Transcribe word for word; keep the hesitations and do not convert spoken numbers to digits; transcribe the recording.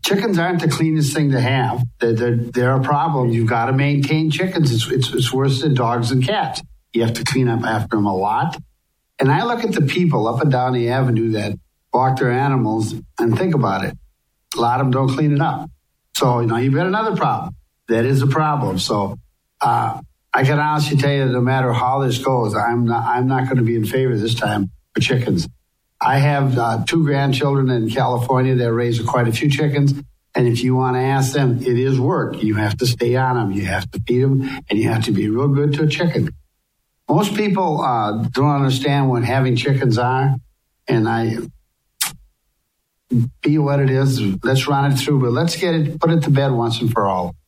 chickens aren't the cleanest thing to have. They're, they're, they're a problem. You've got to maintain chickens. It's, it's, it's worse than dogs and cats. You have to clean up after them a lot. And I look at the people up and down the avenue that walk their animals and think about it. A lot of them don't clean it up. So, you know, you've got another problem. That is a problem. So uh, I can honestly tell you, no matter how this goes, I'm not, I'm not going to be in favor this time for chickens. I have uh, two grandchildren in California that raise quite a few chickens. And if you want to ask them, it is work. You have to stay on them. You have to feed them, and you have to be real good to a chicken. Most people uh, don't understand what having chickens are. And I, be what it is, let's run it through, but let's get it, put it to bed once and for all.